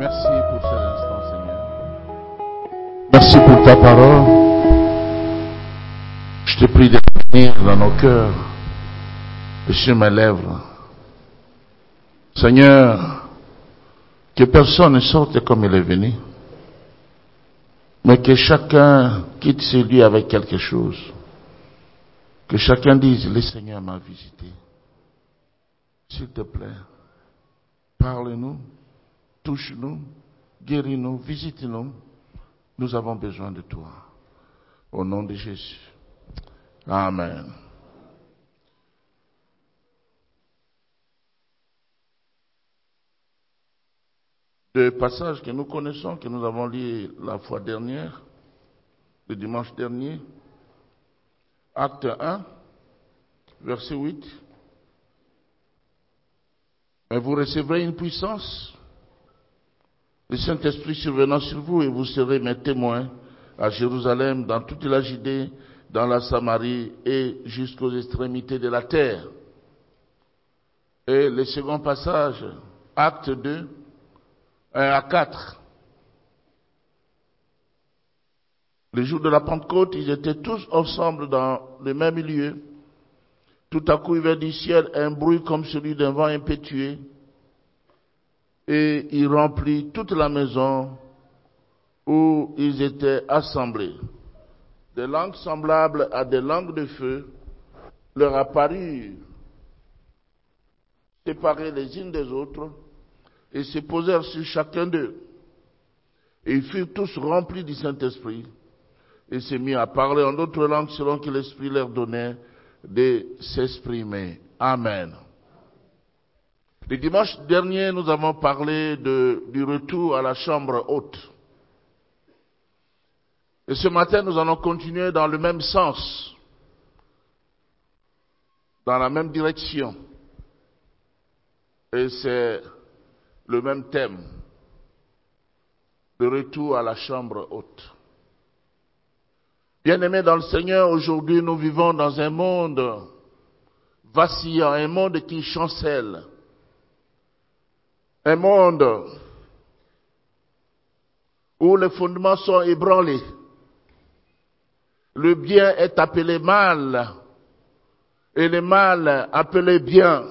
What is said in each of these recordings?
Merci pour cet instant, Seigneur. Merci pour ta parole. Je te prie de venir dans nos cœurs et sur mes lèvres. Seigneur, que personne ne sorte comme il est venu, mais que chacun quitte ce lieu avec quelque chose. Que chacun dise, le Seigneur m'a visité. S'il te plaît, parle-nous, touche-nous, guéris-nous, visite-nous. Nous avons besoin de toi. Au nom de Jésus. Amen. Deux passages que nous connaissons, que nous avons lus la fois dernière, le dimanche dernier. Acte 1, verset 8. Mais vous recevrez une puissance, le Saint-Esprit survenant sur vous, et vous serez mes témoins à Jérusalem, dans toute la Judée, dans la Samarie et jusqu'aux extrémités de la terre. Et le second passage, Acte 2, 1 à 4. Le jour de la Pentecôte, ils étaient tous ensemble dans le même lieu. Tout à coup, il vint du ciel un bruit comme celui d'un vent impétueux, et il remplit toute la maison où ils étaient assemblés. Des langues semblables à des langues de feu leur apparurent, séparées les unes des autres, et se posèrent sur chacun d'eux. Et ils furent tous remplis du Saint-Esprit, et se mirent à parler en d'autres langues selon que l'Esprit leur donnait de s'exprimer. Amen. Le dimanche dernier, nous avons parlé du retour à la chambre haute. Et ce matin, nous allons continuer dans le même sens, dans la même direction. Et c'est le même thème, le retour à la chambre haute. Bien-aimés dans le Seigneur, aujourd'hui nous vivons dans un monde vacillant, un monde qui chancelle, un monde où les fondements sont ébranlés. Le bien est appelé mal et le mal appelé bien.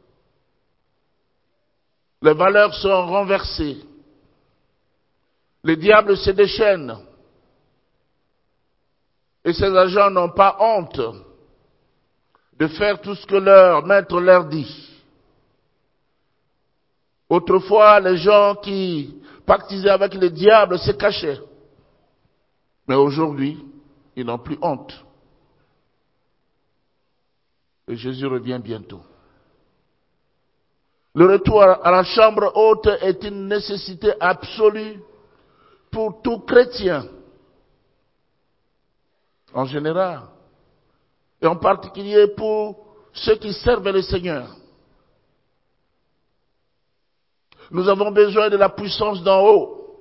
Les valeurs sont renversées. Le diable se déchaîne. Et ces agents n'ont pas honte de faire tout ce que leur maître leur dit. Autrefois, les gens qui pactisaient avec le diable se cachaient. Mais aujourd'hui, ils n'ont plus honte. Et Jésus revient bientôt. Le retour à la chambre haute est une nécessité absolue pour tout chrétien, en général, et en particulier pour ceux qui servent le Seigneur. Nous avons besoin de la puissance d'en haut.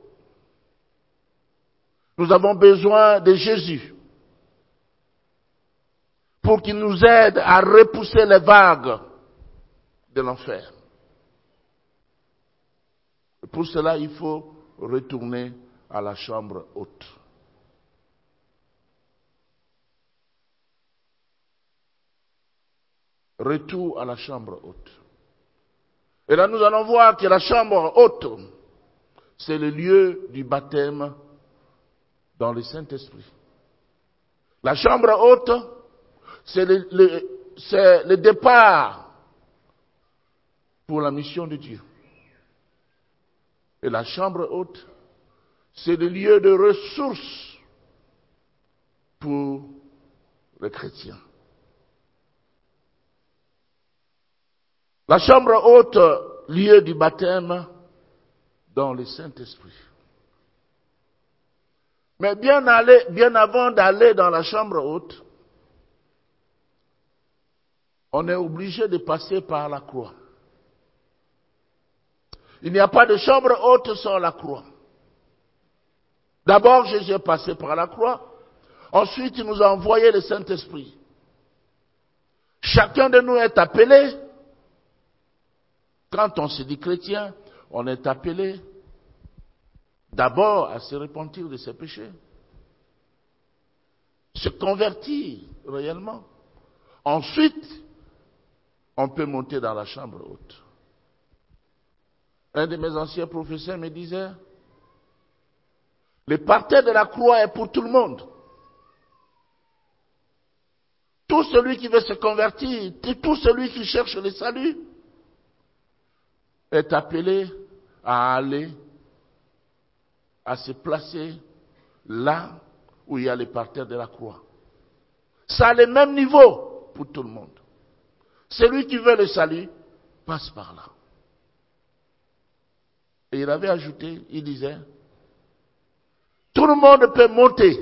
Nous avons besoin de Jésus pour qu'il nous aide à repousser les vagues de l'enfer. Et pour cela, il faut retourner à la chambre haute. Retour à la chambre haute. Et là, nous allons voir que la chambre haute, c'est le lieu du baptême dans le Saint-Esprit. La chambre haute, c'est le départ pour la mission de Dieu. Et la chambre haute, c'est le lieu de ressources pour les chrétiens. La chambre haute, lieu du baptême dans le Saint-Esprit. Mais bien avant d'aller dans la chambre haute, on est obligé de passer par la croix. Il n'y a pas de chambre haute sans la croix. D'abord, Jésus est passé par la croix. Ensuite, il nous a envoyé le Saint-Esprit. Chacun de nous est appelé. Quand on se dit chrétien, on est appelé d'abord à se repentir de ses péchés, se convertir réellement. Ensuite, on peut monter dans la chambre haute. Un de mes anciens professeurs me disait, le parterre de la croix est pour tout le monde. Tout celui qui veut se convertir, tout celui qui cherche le salut, est appelé à aller, à se placer là où il y a le parterre de la croix. Ça a le même niveau pour tout le monde. Celui qui veut le salut passe par là. Et il avait ajouté, il disait, tout le monde peut monter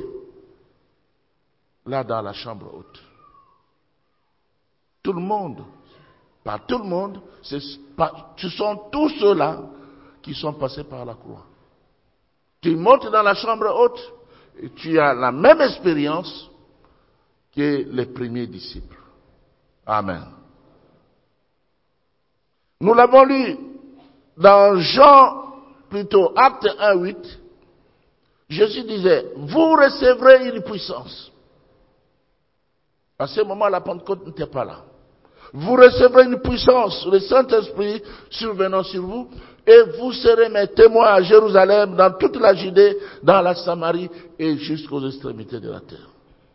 là dans la chambre haute. Tout le monde, pas tout le monde, ce sont tous ceux-là qui sont passés par la croix. Tu montes dans la chambre haute et tu as la même expérience que les premiers disciples. Amen. Nous l'avons lu dans Acte 1:8. Jésus disait, vous recevrez une puissance. À ce moment, la Pentecôte n'était pas là. Vous recevrez une puissance, le Saint-Esprit survenant sur vous, et vous serez mes témoins à Jérusalem, dans toute la Judée, dans la Samarie et jusqu'aux extrémités de la terre.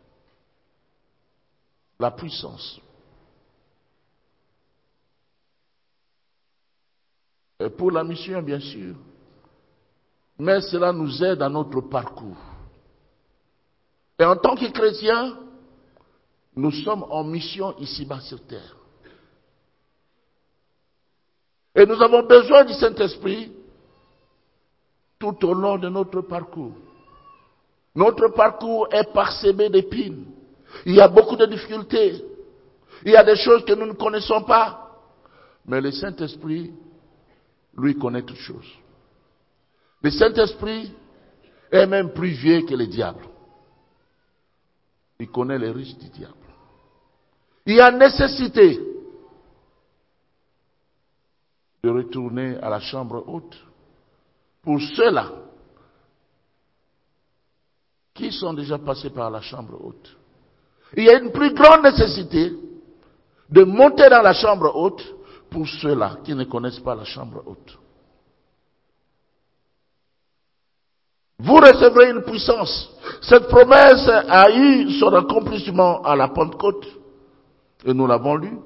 La puissance. Et pour la mission, bien sûr. Mais cela nous aide dans notre parcours. Et en tant que chrétiens, nous sommes en mission ici-bas sur terre. Et nous avons besoin du Saint-Esprit tout au long de notre parcours. Notre parcours est parsemé d'épines. Il y a beaucoup de difficultés. Il y a des choses que nous ne connaissons pas. Mais le Saint-Esprit, lui, connaît toutes choses. Le Saint-Esprit est même plus vieux que le diable. Il connaît les risques du diable. Il y a nécessité de retourner à la chambre haute pour ceux-là qui sont déjà passés par la chambre haute. Il y a une plus grande nécessité de monter dans la chambre haute pour ceux-là qui ne connaissent pas la chambre haute. Vous recevrez une puissance. Cette promesse a eu son accomplissement à la Pentecôte. Et nous l'avons lu.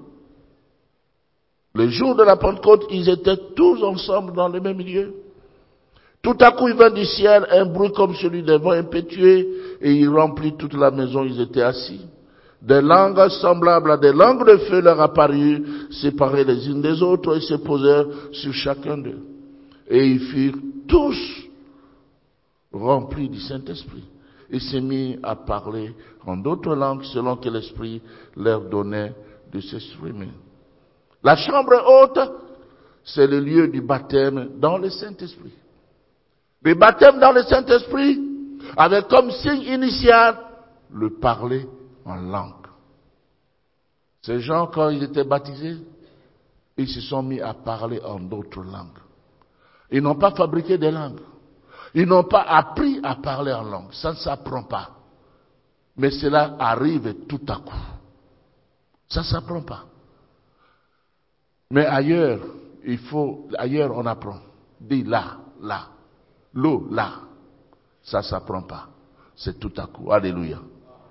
Le jour de la Pentecôte, ils étaient tous ensemble dans le même lieu. Tout à coup, il vint du ciel un bruit comme celui d'un vent impétueux et il remplit toute la maison. Ils étaient assis. Des langues semblables à des langues de feu leur apparurent, séparées les unes des autres, et se posèrent sur chacun d'eux. Et ils furent tous remplis du Saint-Esprit. Ils se mirent à parler en d'autres langues selon que l'Esprit leur donnait de s'exprimer. La chambre haute, c'est le lieu du baptême dans le Saint-Esprit. Le baptême dans le Saint-Esprit avait comme signe initial le parler en langue. Ces gens, quand ils étaient baptisés, ils se sont mis à parler en d'autres langues. Ils n'ont pas fabriqué des langues. Ils n'ont pas appris à parler en langue. Ça ne s'apprend pas. Mais cela arrive tout à coup. Ça ne s'apprend pas. Mais ailleurs, ailleurs on apprend. Dis là, là. L'eau, là. Ça ne s'apprend pas. C'est tout à coup. Alléluia.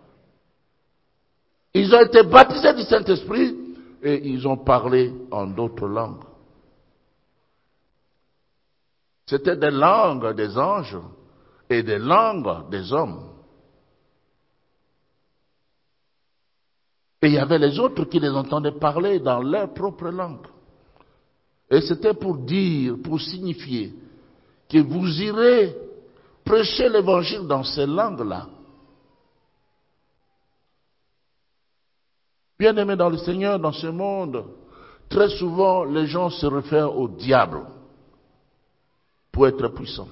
Ils ont été baptisés du Saint-Esprit et ils ont parlé en d'autres langues. C'était des langues des anges et des langues des hommes. Et il y avait les autres qui les entendaient parler dans leur propre langue. Et c'était pour dire, pour signifier que vous irez prêcher l'évangile dans ces langues-là. Bien-aimés dans le Seigneur, dans ce monde, très souvent les gens se réfèrent au diable pour être puissants.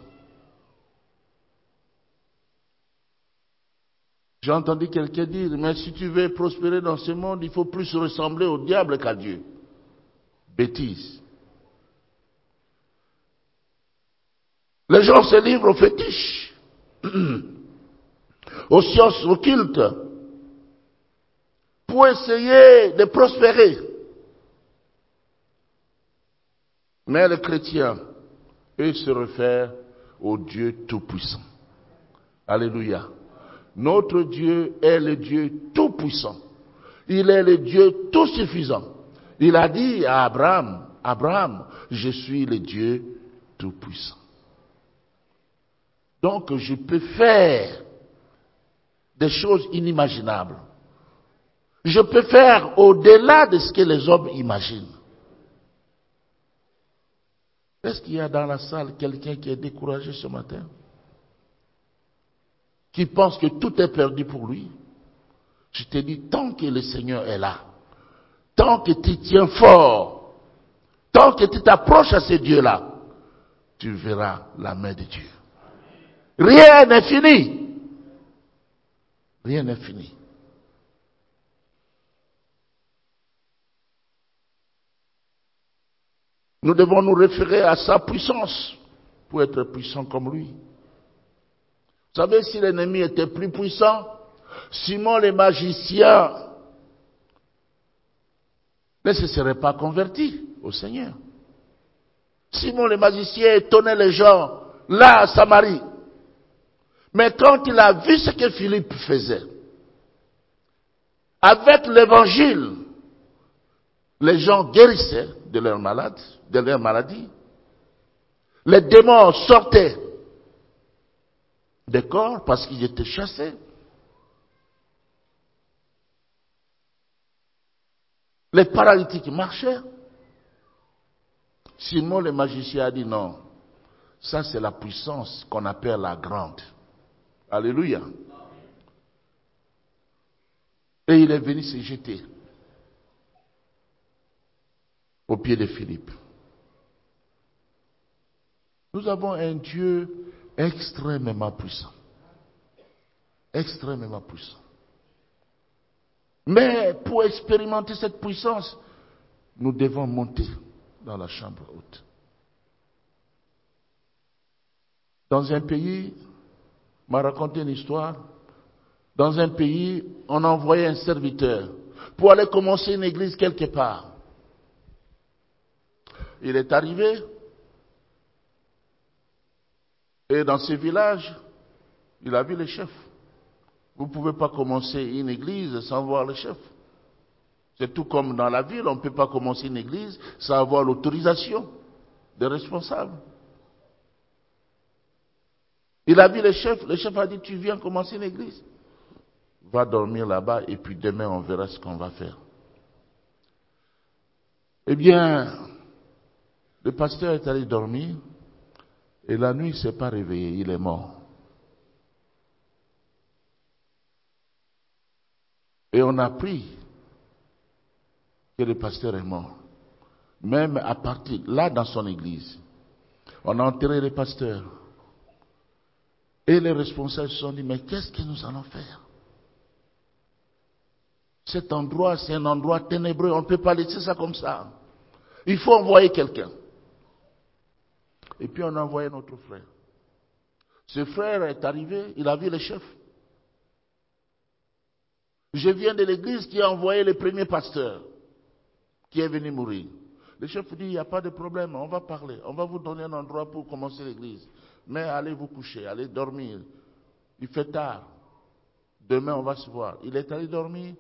J'ai entendu quelqu'un dire, mais si tu veux prospérer dans ce monde, il faut plus ressembler au diable qu'à Dieu. Bêtise. Les gens se livrent aux fétiches, aux sciences occultes, pour essayer de prospérer. Mais les chrétiens, eux, se réfèrent au Dieu Tout-Puissant. Alléluia. Notre Dieu est le Dieu Tout-Puissant. Il est le Dieu Tout-Suffisant. Il a dit à Abraham, Abraham, je suis le Dieu Tout-Puissant. Donc je peux faire des choses inimaginables. Je peux faire au-delà de ce que les hommes imaginent. Est-ce qu'il y a dans la salle quelqu'un qui est découragé ce matin? Qui pense que tout est perdu pour lui? Je te dis, tant que le Seigneur est là, tant que tu tiens fort, tant que tu t'approches à ce Dieu-là, tu verras la main de Dieu. Rien n'est fini. Rien n'est fini. Nous devons nous référer à sa puissance pour être puissants comme lui. Vous savez, si l'ennemi était plus puissant, Simon le magicien ne se serait pas converti au Seigneur. Simon le magicien étonnait les gens là à Samarie. Mais quand il a vu ce que Philippe faisait, avec l'évangile, les gens guérissaient de leur maladie. Les démons sortaient des corps parce qu'ils étaient chassés. Les paralytiques marchaient. Simon le magicien a dit non, ça c'est la puissance qu'on appelle la grande. Alléluia. Et il est venu se jeter aux pieds de Philippe. Nous avons un Dieu extrêmement puissant. Extrêmement puissant. Mais pour expérimenter cette puissance, nous devons monter dans la chambre haute. Dans un pays, on m'a raconté une histoire, dans un pays, on envoyait un serviteur pour aller commencer une église quelque part. Il est arrivé, et dans ce village, il a vu le chef. Vous ne pouvez pas commencer une église sans voir le chef. C'est tout comme dans la ville, on ne peut pas commencer une église sans avoir l'autorisation des responsables. Il a vu le chef a dit, tu viens commencer une église. Va dormir là-bas et puis demain on verra ce qu'on va faire. Eh bien, le pasteur est allé dormir et la nuit il ne s'est pas réveillé, il est mort. Et on a appris que le pasteur est mort. Même à partir, là dans son église, on a enterré le pasteur. Et les responsables se sont dit, mais qu'est-ce que nous allons faire? Cet endroit, c'est un endroit ténébreux, on ne peut pas laisser ça comme ça. Il faut envoyer quelqu'un. Et puis on a envoyé notre frère. Ce frère est arrivé, il a vu le chef. Je viens de l'église qui a envoyé le premier pasteur qui est venu mourir. Le chef dit, il n'y a pas de problème, on va parler, on va vous donner un endroit pour commencer l'église. Mais allez vous coucher, allez dormir. Il fait tard. Demain on va se voir. Il est allé dormir.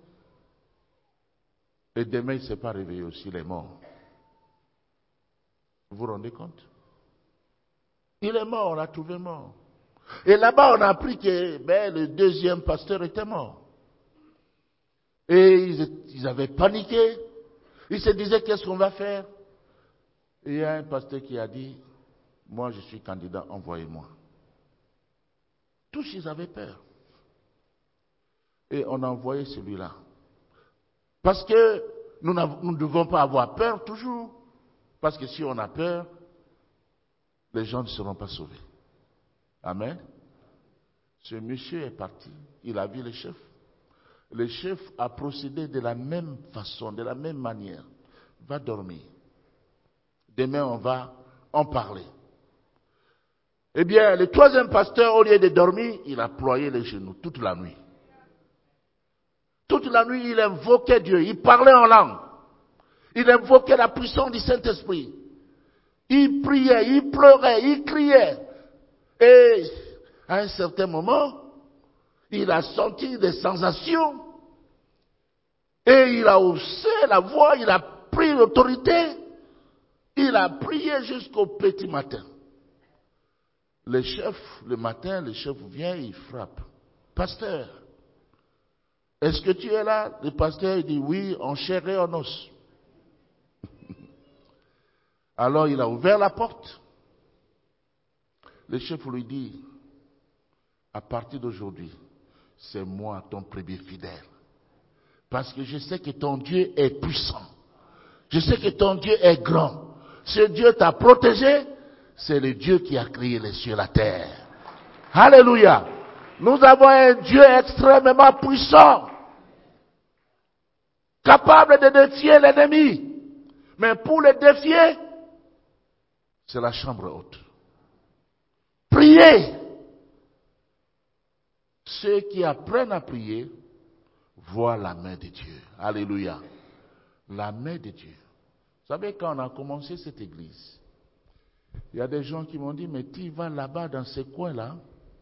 Et demain, il ne s'est pas réveillé aussi, il est mort. Vous vous rendez compte? Il est mort, on l'a trouvé mort. Et là-bas, on a appris que le deuxième pasteur était mort. Et ils avaient paniqué. Ils se disaient, qu'est-ce qu'on va faire? Et il y a un pasteur qui a dit, moi je suis candidat, envoyez-moi. Tous ils avaient peur. Et on a envoyé celui-là. Parce que nous ne devons pas avoir peur toujours. Parce que si on a peur, les gens ne seront pas sauvés. Amen. Ce monsieur est parti, il a vu le chef. Le chef a procédé de la même façon, de la même manière. Va dormir. Demain, on va en parler. Eh bien, le troisième pasteur, au lieu de dormir, il a ployé les genoux toute la nuit. Toute la nuit, il invoquait Dieu, il parlait en langue. Il invoquait la puissance du Saint-Esprit. Il priait, il pleurait, il criait. Et à un certain moment, il a senti des sensations. Et il a haussé la voix, il a pris l'autorité. Il a prié jusqu'au petit matin. Le chef, le matin, le chef vient, il frappe. Pasteur, est-ce que tu es là? Le pasteur dit oui, en chair et en os. Alors il a ouvert la porte. Le chef lui dit, à partir d'aujourd'hui, c'est moi ton premier fidèle. Parce que je sais que ton Dieu est puissant. Je sais que ton Dieu est grand. Ce Dieu t'a protégé, c'est le Dieu qui a créé les cieux et la terre. Alléluia. Nous avons un Dieu extrêmement puissant, capable de défier l'ennemi. Mais pour le défier, c'est la chambre haute. Priez. Ceux qui apprennent à prier voient la main de Dieu. Alléluia. La main de Dieu. Vous savez, quand on a commencé cette église, il y a des gens qui m'ont dit, mais tu vas là-bas dans ce coin-là.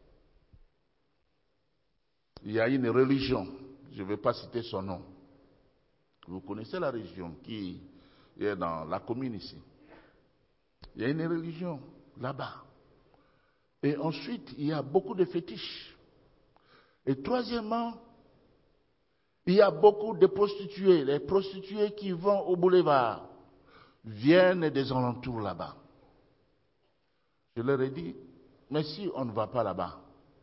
Il y a une religion, je ne vais pas citer son nom. Vous connaissez la région qui est dans la commune ici. Il y a une religion là-bas. Et ensuite, il y a beaucoup de fétiches. Et troisièmement, il y a beaucoup de prostituées. Les prostituées qui vont au boulevard viennent des alentours là-bas. Je leur ai dit, mais si on ne va pas là-bas,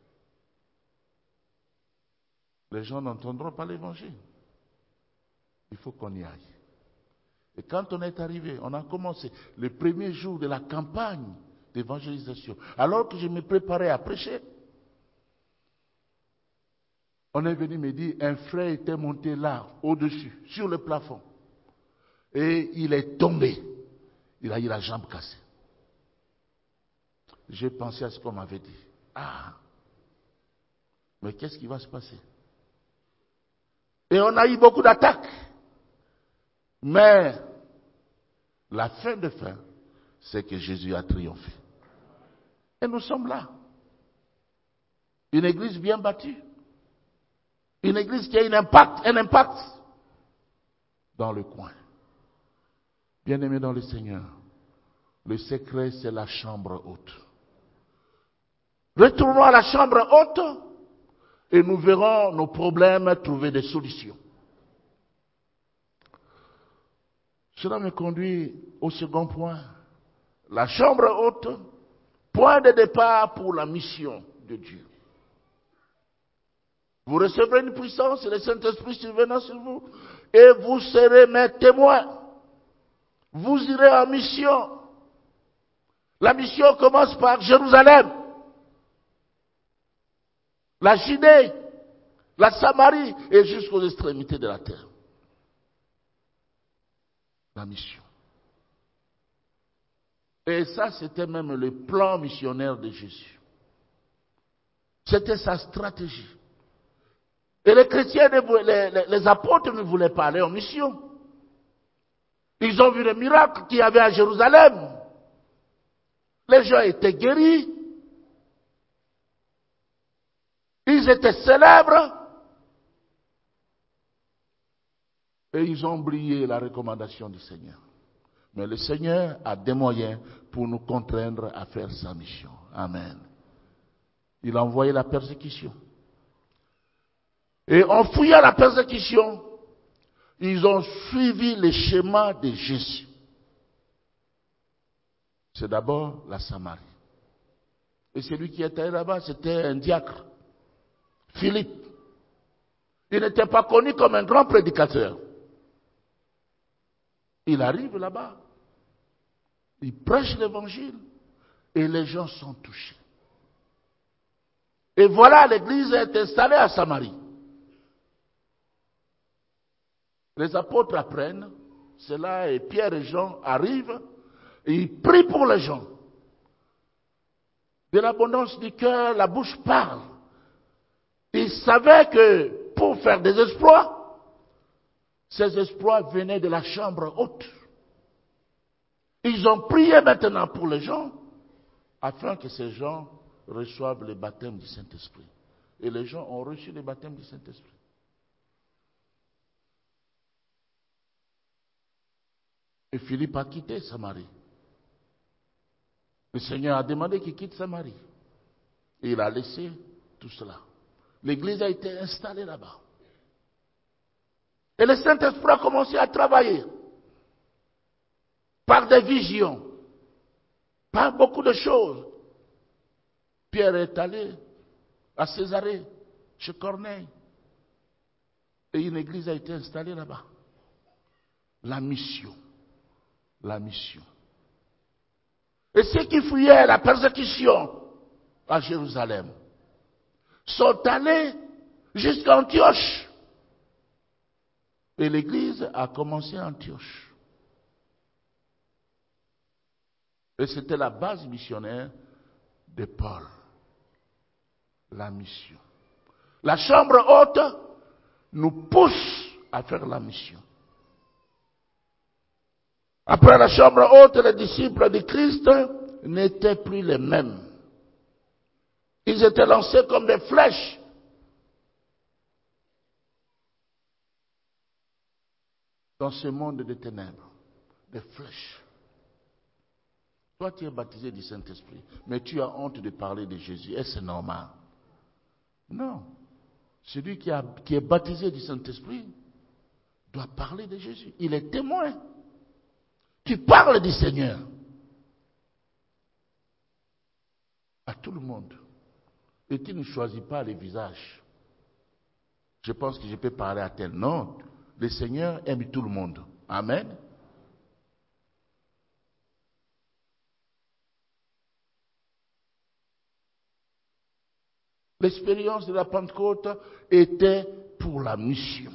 les gens n'entendront pas l'évangile. Il faut qu'on y aille. Et quand on est arrivé, on a commencé le premier jour de la campagne d'évangélisation. Alors que je me préparais à prêcher, on est venu me dire, un frère était monté là, au-dessus, sur le plafond. Et il est tombé. Il a eu la jambe cassée. J'ai pensé à ce qu'on m'avait dit. Ah, mais qu'est-ce qui va se passer? Et on a eu beaucoup d'attaques. Mais la fin de fin, c'est que Jésus a triomphé. Et nous sommes là. Une église bien bâtie. Une église qui a un impact dans le coin. Bien-aimés dans le Seigneur, le secret, c'est la chambre haute. Retournons à la chambre haute et nous verrons nos problèmes trouver des solutions. Cela me conduit au second point. La chambre haute, point de départ pour la mission de Dieu. Vous recevrez une puissance et le Saint-Esprit survenant sur vous et vous serez mes témoins. Vous irez en mission. La mission commence par Jérusalem, la Judée, la Samarie et jusqu'aux extrémités de la terre. La mission. Et ça, c'était même le plan missionnaire de Jésus. C'était sa stratégie. Et les chrétiens, les apôtres ne voulaient pas aller en mission. Ils ont vu les miracles qu'il y avait à Jérusalem. Les gens étaient guéris. Ils étaient célèbres. Et ils ont oublié la recommandation du Seigneur. Mais le Seigneur a des moyens pour nous contraindre à faire sa mission. Amen. Il a envoyé la persécution. Et en fouillant la persécution, ils ont suivi le schéma de Jésus. C'est d'abord la Samarie. Et celui qui était là-bas, c'était un diacre, Philippe. Il n'était pas connu comme un grand prédicateur. Il arrive là-bas, il prêche l'évangile et les gens sont touchés. Et voilà, l'église est installée à Samarie. Les apôtres apprennent cela et Pierre et Jean arrivent et ils prient pour les gens. De l'abondance du cœur, la bouche parle. Ils savaient que pour faire des exploits, ces exploits venaient de la chambre haute. Ils ont prié maintenant pour les gens, afin que ces gens reçoivent le baptême du Saint-Esprit. Et les gens ont reçu le baptême du Saint-Esprit. Et Philippe a quitté Samarie. Le Seigneur a demandé qu'il quitte Samarie. Et il a laissé tout cela. L'église a été installée là-bas. Et le Saint-Esprit a commencé à travailler. Par des visions. Par beaucoup de choses. Pierre est allé à Césarée, chez Corneille. Et une église a été installée là-bas. La mission. La mission. Et ceux qui fuyaient la persécution à Jérusalem sont allés jusqu'à Antioche. Et l'église a commencé à Antioche. Et c'était la base missionnaire de Paul. La mission. La chambre haute nous pousse à faire la mission. Après la chambre haute, les disciples de Christ n'étaient plus les mêmes. Ils étaient lancés comme des flèches. Dans ce monde de ténèbres. Des flèches. Toi, tu es baptisé du Saint-Esprit, mais tu as honte de parler de Jésus. Est-ce normal? Non. Celui qui est baptisé du Saint-Esprit doit parler de Jésus. Il est témoin. Tu parles du Seigneur à tout le monde. Et tu ne choisis pas les visages. Je pense que je peux parler à tel. Non. Le Seigneur aime tout le monde. Amen. L'expérience de la Pentecôte était pour la mission.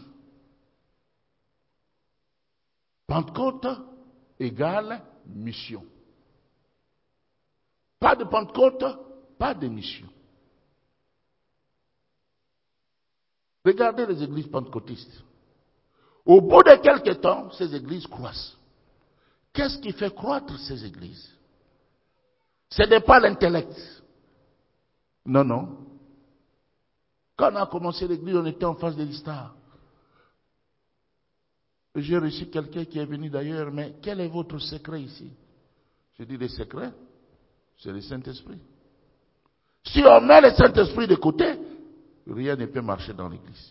Pentecôte égale mission. Pas de Pentecôte, pas de mission. Regardez les églises pentecôtistes. Au bout de quelques temps, ces églises croissent. Qu'est-ce qui fait croître ces églises? Ce n'est pas l'intellect. Non, non. Quand on a commencé l'église, on était en face de l'histoire. J'ai reçu quelqu'un qui est venu d'ailleurs, mais quel est votre secret ici? Je dis, le secret, c'est le Saint-Esprit. Si on met le Saint-Esprit de côté, rien ne peut marcher dans l'église.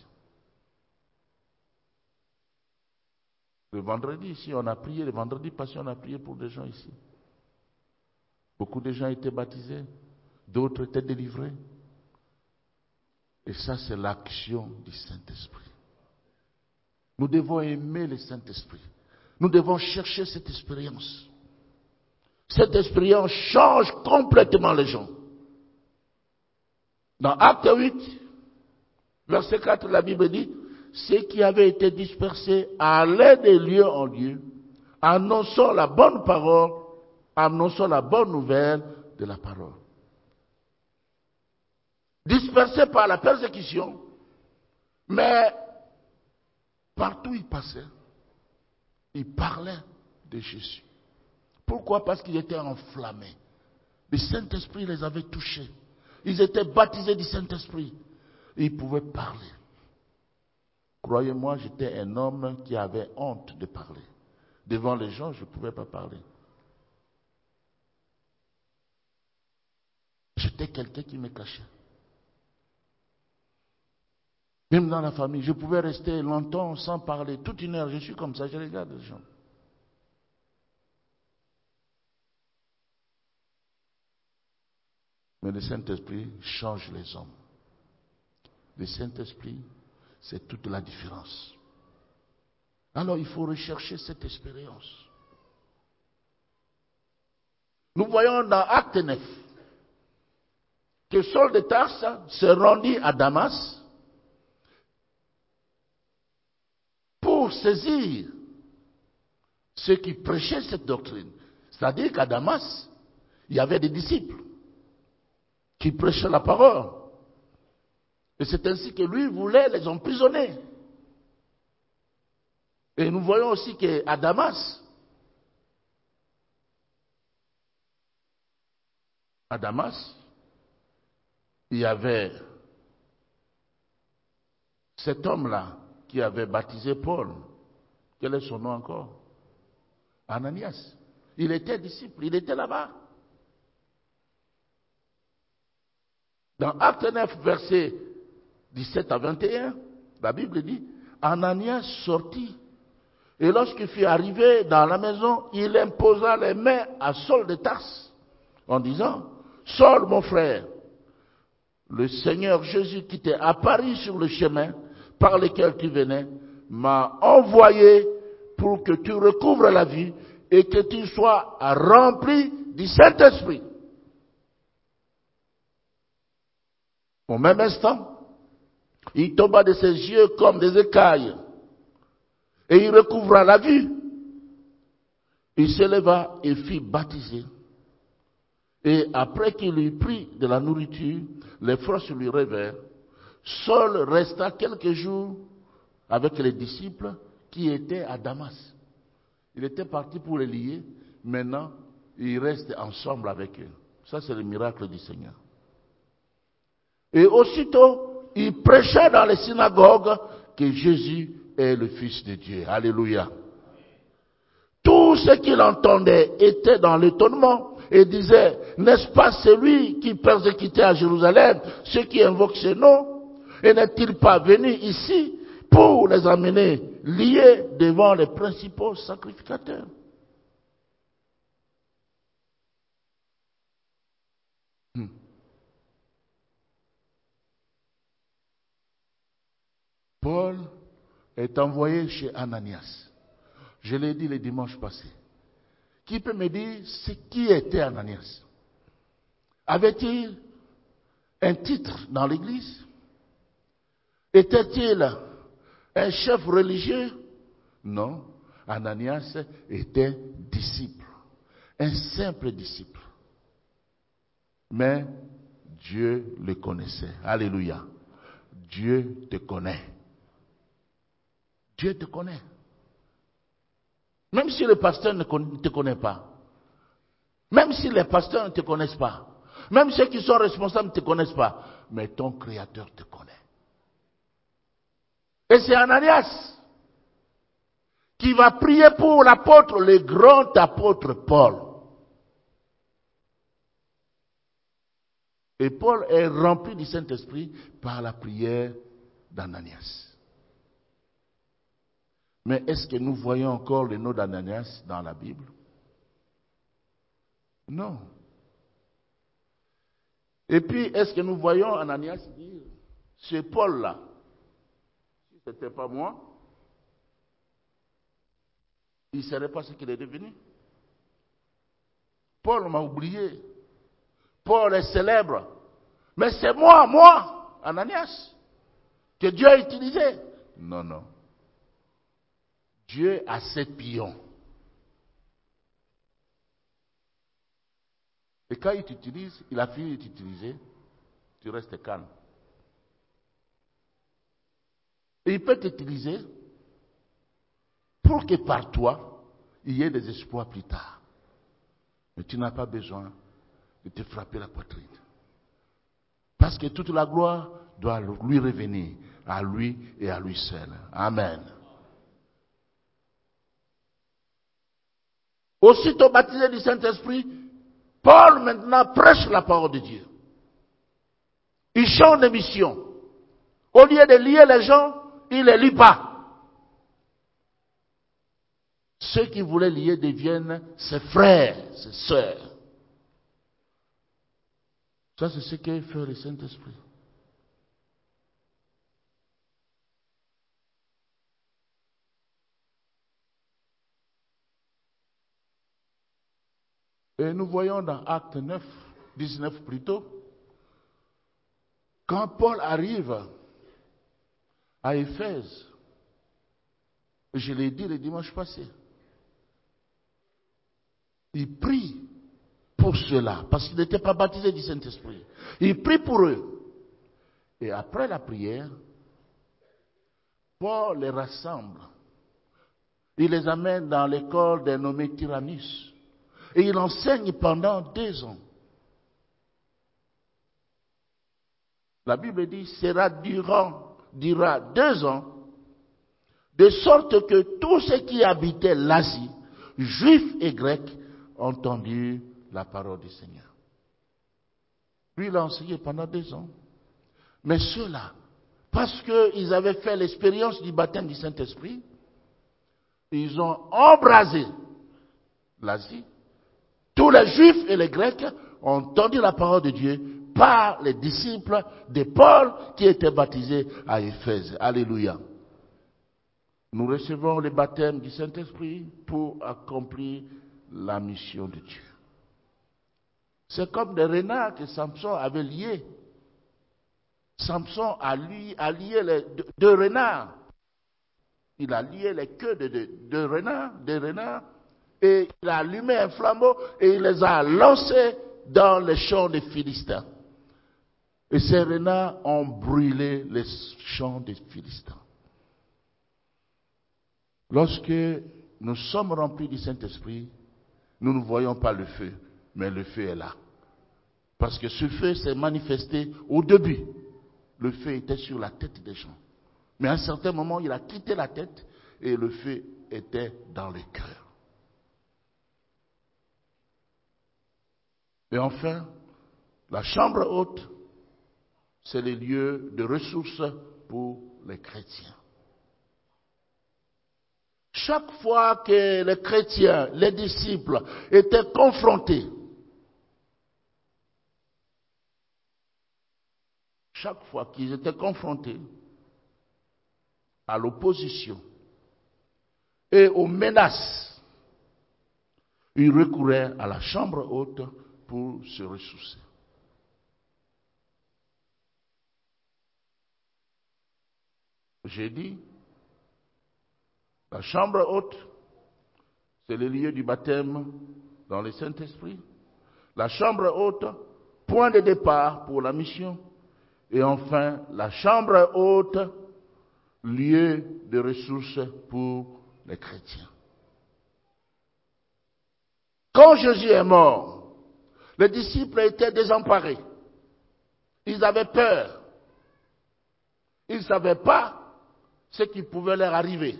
Le vendredi, ici, on a prié. Le vendredi passé, on a prié pour des gens ici. Beaucoup de gens étaient baptisés. D'autres étaient délivrés. Et ça, c'est l'action du Saint-Esprit. Nous devons aimer le Saint-Esprit. Nous devons chercher cette expérience. Cette expérience change complètement les gens. Dans Acte 8, verset 4, la Bible dit, ceux qui avaient été dispersés allaient de lieu en lieu, annonçant la bonne parole, annonçant la bonne nouvelle de la parole. Dispersés par la persécution, mais partout où ils passaient, ils parlaient de Jésus. Pourquoi? Parce qu'ils étaient enflammés. Le Saint-Esprit les avait touchés. Ils étaient baptisés du Saint-Esprit. Ils pouvaient parler. Croyez-moi, j'étais un homme qui avait honte de parler. Devant les gens, je ne pouvais pas parler. J'étais quelqu'un qui me cachait. Même dans la famille, je pouvais rester longtemps sans parler. Toute une heure, je suis comme ça, je regarde les gens. Mais le Saint-Esprit change les hommes. Le Saint-Esprit, c'est toute la différence. Alors il faut rechercher cette expérience. Nous voyons dans Acte 9 que Saul de Tarse se rendit à Damas pour saisir ceux qui prêchaient cette doctrine. C'est-à-dire qu'à Damas, il y avait des disciples. qui prêchaient la parole. Et c'est ainsi que lui voulait les emprisonner. Et nous voyons aussi qu'à Damas, il y avait cet homme-là qui avait baptisé Paul. Quel est son nom encore? Ananias. Il était disciple, il était là-bas. Dans Acte 9, versets 17 à 21, la Bible dit, Ananias sortit. Et lorsqu'il fut arrivé dans la maison, il imposa les mains à Saul de Tarse, en disant, Saul, mon frère, le Seigneur Jésus qui t'est apparu sur le chemin par lequel tu venais, m'a envoyé pour que tu recouvres la vie et que tu sois rempli du Saint-Esprit. Au même instant, il tomba de ses yeux comme des écailles et il recouvra la vue. Il se leva et fit baptiser. Et après qu'il eut pris de la nourriture, les forces lui revinrent. Saul resta quelques jours avec les disciples qui étaient à Damas. Il était parti pour les lier, maintenant il reste ensemble avec eux. Ça c'est le miracle du Seigneur. Et aussitôt, il prêchait dans les synagogues que Jésus est le Fils de Dieu. Alléluia. Tous ceux qui l'entendaient étaient dans l'étonnement et disaient, n'est-ce pas celui qui persécutait à Jérusalem ceux qui invoquent ce nom? Et n'est-il pas venu ici pour les amener liés devant les principaux sacrificateurs? Paul est envoyé chez Ananias. Je l'ai dit le dimanche passé. Qui peut me dire qui était Ananias? Avait-il un titre dans l'église? Était-il un chef religieux? Non. Ananias était disciple. Un simple disciple. Mais Dieu le connaissait. Alléluia. Dieu te connaît. Dieu te connaît. Même si le pasteur ne te connaît pas. Même si les pasteurs ne te connaissent pas. Même ceux qui sont responsables ne te connaissent pas. Mais ton Créateur te connaît. Et c'est Ananias qui va prier pour l'apôtre, le grand apôtre Paul. Et Paul est rempli du Saint-Esprit par la prière d'Ananias. Mais est-ce que nous voyons encore le nom d'Ananias dans la Bible? Non. Et puis, est-ce que nous voyons Ananias dire, c'est Paul-là, si ce n'était pas moi, il ne serait pas ce qu'il est devenu. Paul m'a oublié. Paul est célèbre. Mais c'est moi, Ananias, que Dieu a utilisé. Non, non. Dieu a 7 pions. Et quand il t'utilise, il a fini de t'utiliser, tu restes calme. Et il peut t'utiliser pour que par toi, il y ait des espoirs plus tard. Mais tu n'as pas besoin de te frapper la poitrine. Parce que toute la gloire doit lui revenir, à lui et à lui seul. Amen. Aussitôt baptisé du Saint-Esprit, Paul maintenant prêche la parole de Dieu. Il change de mission. Au lieu de lier les gens, il ne les lie pas. Ceux qui voulaient lier deviennent ses frères, ses sœurs. Ça, c'est ce que fait le Saint-Esprit. Et nous voyons dans Acte 9, 19 plutôt, quand Paul arrive à Éphèse, je l'ai dit le dimanche passé, il prie pour pour ceux-là, parce qu'ils n'étaient pas baptisés du Saint-Esprit. Il prie pour eux. Et après la prière, Paul les rassemble. Il les amène dans l'école dénommée Tyrannus. Et il enseigne pendant 2 ans. La Bible dit, dura 2 ans, de sorte que tous ceux qui habitaient l'Asie, juifs et grecs, ont entendu la parole du Seigneur. Lui, il a enseigné pendant 2 ans. Mais ceux-là, parce qu'ils avaient fait l'expérience du baptême du Saint-Esprit, ils ont embrasé l'Asie. Tous les Juifs et les Grecs ont entendu la parole de Dieu par les disciples de Paul qui étaient baptisés à Éphèse. Alléluia. Nous recevons le baptême du Saint-Esprit pour accomplir la mission de Dieu. C'est comme des renards que Samson avait liés. Samson a lié les 2 renards. Il a lié les queues de renards, et il a allumé un flambeau et il les a lancés dans les champs des Philistins. Et ces renards ont brûlé les champs des Philistins. Lorsque nous sommes remplis du Saint-Esprit, nous ne voyons pas le feu, mais le feu est là. Parce que ce feu s'est manifesté au début. Le feu était sur la tête des gens. Mais à un certain moment, il a quitté la tête et le feu était dans le cœur. Et enfin, la chambre haute, c'est le lieu de ressources pour les chrétiens. Chaque fois que les chrétiens, les disciples étaient confrontés, chaque fois qu'ils étaient confrontés à l'opposition et aux menaces, ils recouraient à la chambre haute pour se ressourcer. J'ai dit, la chambre haute, c'est le lieu du baptême dans le Saint-Esprit. La chambre haute, point de départ pour la mission. Et enfin, la chambre haute, lieu de ressources pour les chrétiens. Quand Jésus est mort, les disciples étaient désemparés. Ils avaient peur. Ils ne savaient pas ce qui pouvait leur arriver.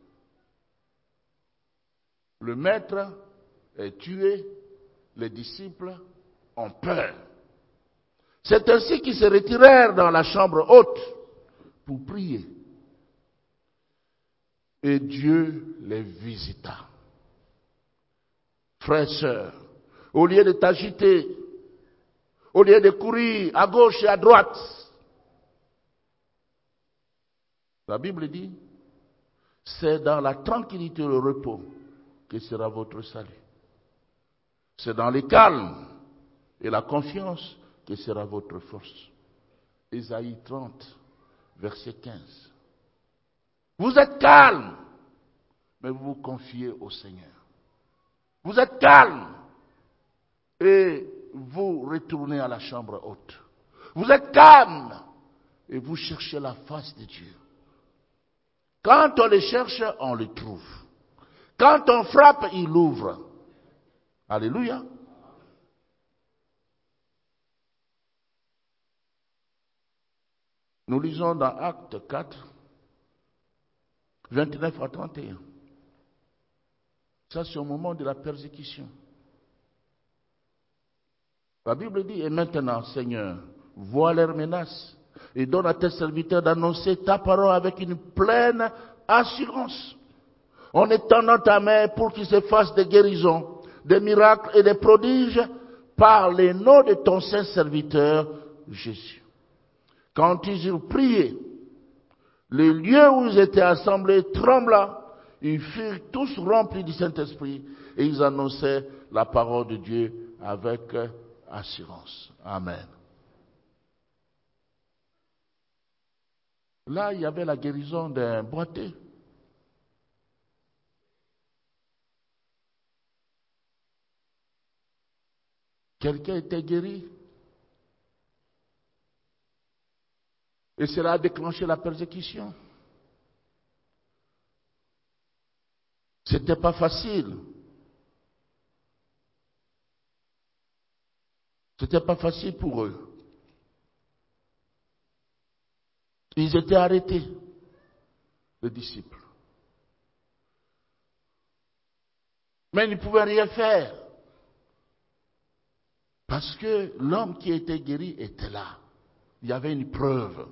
Le maître est tué, les disciples ont peur. C'est ainsi qu'ils se retirèrent dans la chambre haute pour prier. Et Dieu les visita. Frères et sœurs, au lieu de t'agiter, au lieu de courir à gauche et à droite, la Bible dit, c'est dans la tranquillité et le repos que sera votre salut. C'est dans le calme et la confiance que sera votre force. Ésaïe 30, verset 15. Vous êtes calme, mais vous vous confiez au Seigneur. Vous êtes calme et vous retournez à la chambre haute. Vous êtes calme et vous cherchez la face de Dieu. Quand on le cherche, on le trouve. Quand on frappe, il ouvre. Alléluia. Nous lisons dans Actes 4, 29 à 31. Ça, c'est au moment de la persécution. La Bible dit, et maintenant, Seigneur, vois leurs menaces et donne à tes serviteurs d'annoncer ta parole avec une pleine assurance, en étendant ta main pour qu'ils se fassent des guérisons, des miracles et des prodiges par les noms de ton saint serviteur Jésus. Quand ils eurent prié, le lieu où ils étaient assemblés trembla, ils furent tous remplis du Saint-Esprit et ils annonçaient la parole de Dieu avec assurance. Amen. Là, il y avait la guérison d'un boiteux. Quelqu'un était guéri. Et cela a déclenché la persécution. C'était pas facile. C'était pas facile pour eux. Ils étaient arrêtés, les disciples. Mais ils ne pouvaient rien faire. Parce que l'homme qui était guéri était là. Il y avait une preuve.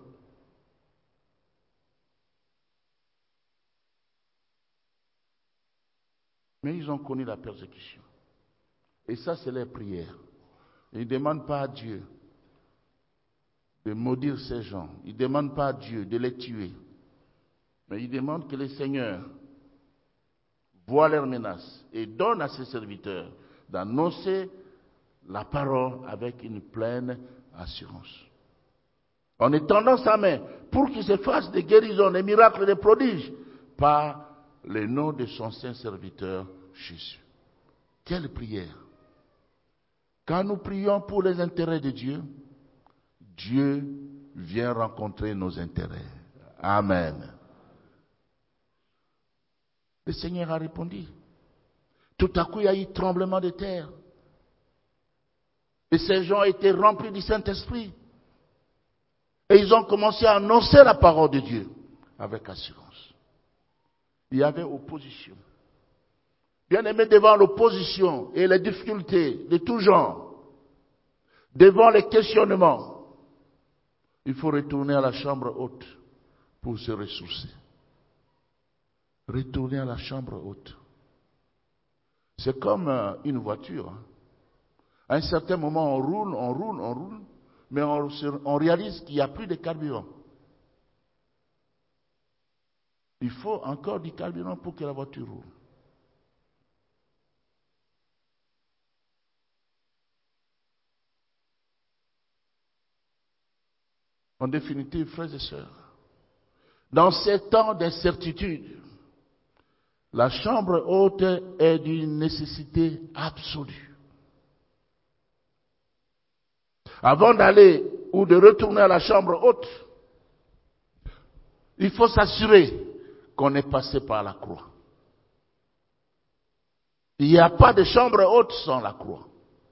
Mais ils ont connu la persécution. Et ça, c'est leur prière. Ils ne demandent pas à Dieu de maudire ces gens. Ils ne demandent pas à Dieu de les tuer. Mais ils demandent que le Seigneur voit leurs menaces et donne à ses serviteurs d'annoncer la parole avec une pleine assurance. En étendant sa main pour qu'il se fasse des guérisons, des miracles, des prodiges par le nom de son saint serviteur Jésus. Quelle prière! Quand nous prions pour les intérêts de Dieu, Dieu vient rencontrer nos intérêts. Amen. Le Seigneur a répondu. Tout à coup, il y a eu tremblement de terre. Et ces gens étaient remplis du Saint-Esprit. Et ils ont commencé à annoncer la parole de Dieu avec assurance. Il y avait opposition. Bien aimé, devant l'opposition et les difficultés de tout genre, devant les questionnements, il faut retourner à la chambre haute pour se ressourcer. Retourner à la chambre haute. C'est comme une voiture. À un certain moment, on roule, mais on réalise qu'il n'y a plus de carburant. Il faut encore du carburant pour que la voiture roule. En définitive, frères et sœurs, dans ces temps d'incertitude, la chambre haute est d'une nécessité absolue. Avant d'aller ou de retourner à la chambre haute, il faut s'assurer qu'on est passé par la croix. Il n'y a pas de chambre haute sans la croix.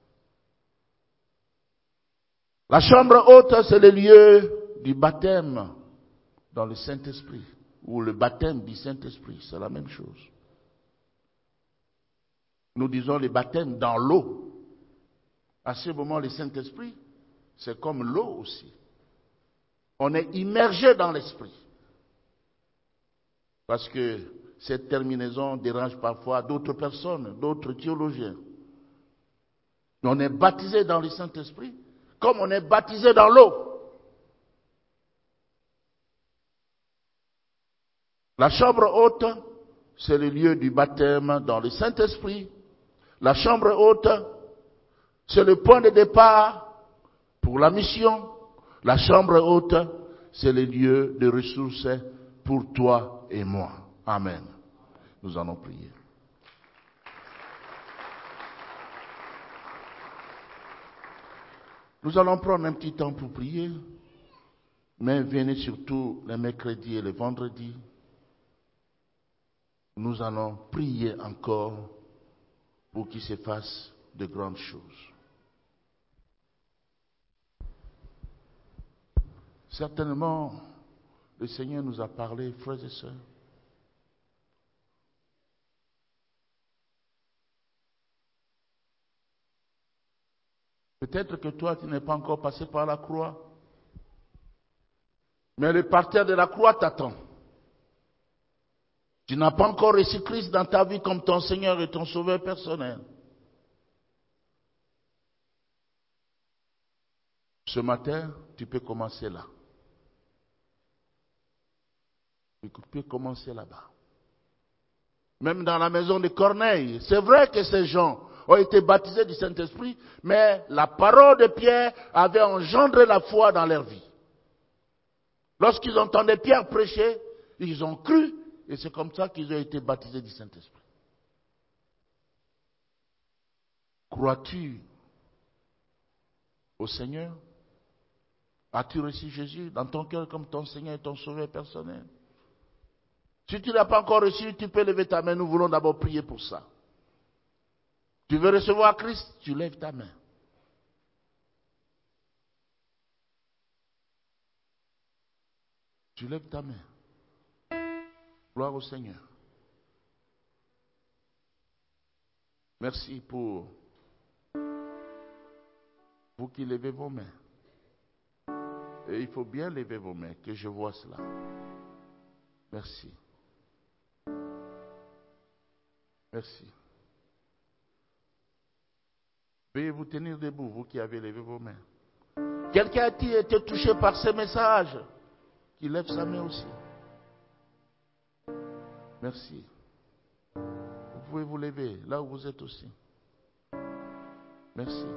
La chambre haute, c'est le lieu du baptême dans le Saint-Esprit, ou le baptême du Saint-Esprit, c'est la même chose. Nous disons le baptême dans l'eau. À ce moment, le Saint-Esprit, c'est comme l'eau aussi. On est immergé dans l'Esprit. Parce que cette terminaison dérange parfois d'autres personnes, d'autres théologiens. On est baptisé dans le Saint-Esprit comme on est baptisé dans l'eau. La chambre haute, c'est le lieu du baptême dans le Saint-Esprit. La chambre haute, c'est le point de départ pour la mission. La chambre haute, c'est le lieu de ressources pour toi et moi. Amen. Nous allons prier. Nous allons prendre un petit temps pour prier, mais venez surtout les mercredis et les vendredis. Nous allons prier encore pour qu'il se fasse de grandes choses. Certainement, le Seigneur nous a parlé, frères et sœurs. Peut-être que toi, tu n'es pas encore passé par la croix, mais le parterre de la croix t'attend. Tu n'as pas encore reçu Christ dans ta vie comme ton Seigneur et ton Sauveur personnel. Ce matin, tu peux commencer là. Tu peux commencer là-bas. Même dans la maison de Corneille, c'est vrai que ces gens ont été baptisés du Saint-Esprit, mais la parole de Pierre avait engendré la foi dans leur vie. Lorsqu'ils entendaient Pierre prêcher, ils ont cru, et c'est comme ça qu'ils ont été baptisés du Saint-Esprit. Crois-tu au Seigneur? As-tu reçu Jésus dans ton cœur comme ton Seigneur et ton Sauveur personnel? Si tu ne l'as pas encore reçu, tu peux lever ta main. Nous voulons d'abord prier pour ça. Tu veux recevoir Christ? Tu lèves ta main. Tu lèves ta main. Gloire au Seigneur. Merci pour vous qui levez vos mains. Et il faut bien lever vos mains, que je vois cela. Merci. Merci. Veuillez vous tenir debout, vous qui avez levé vos mains. Quelqu'un a-t-il été touché par ce message? Qui lève sa main aussi. Merci. Vous pouvez vous lever là où vous êtes aussi. Merci.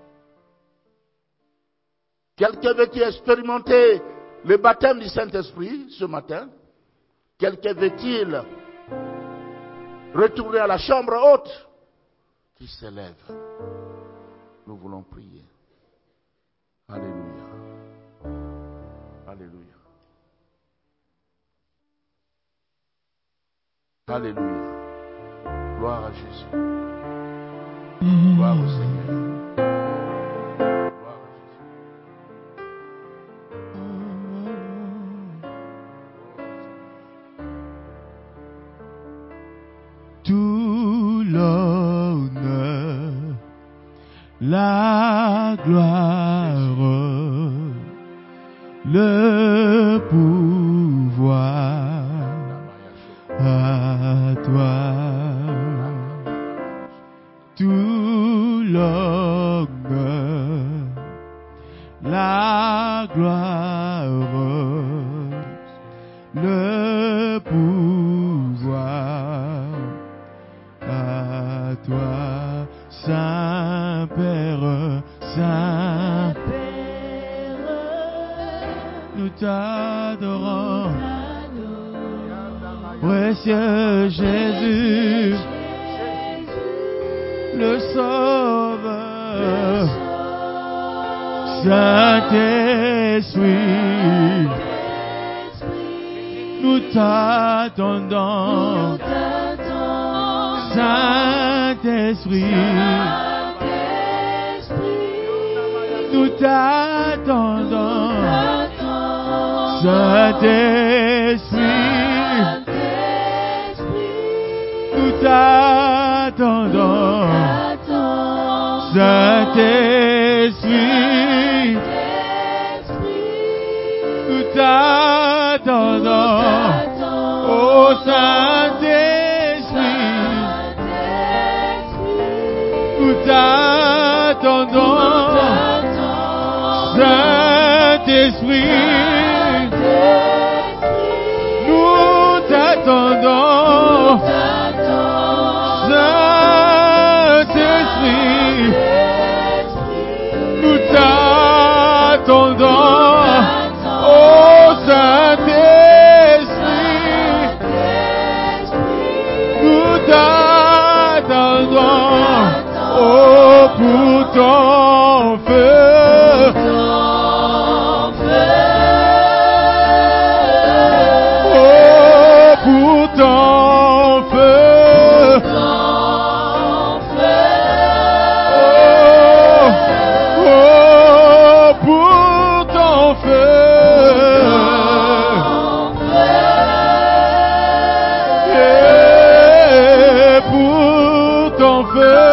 Quelqu'un veut-il expérimenter le baptême du Saint-Esprit ce matin? Quelqu'un veut-il retourner à la chambre haute? Qui se lève? Nous voulons prier. Alléluia. Alléluia. Alléluia. Gloire à Jésus. Gloire au Seigneur. Gloire à Jésus. Tout l'honneur, la gloire, le pouvoir à toi. Tout l'honneur, la gloire, le pouvoir à toi, Saint-Père, Saint-Père, nous t'adorons, précieux Jésus, le Sauveur, Saint-Esprit, nous t'attendons, Saint-Esprit, nous t'attendons, Saint-Esprit, nous t'attendons, Saint-Esprit, nous t'attendons, ô Saint-Esprit, nous t'attendons, Saint-Esprit, nous t'attendons, Saint-Esprit, nous t'attendons, ô Saint-Esprit, nous t'attendons, oh pour ton feu, oh pour ton feu, oh pour ton feu, et pour ton feu.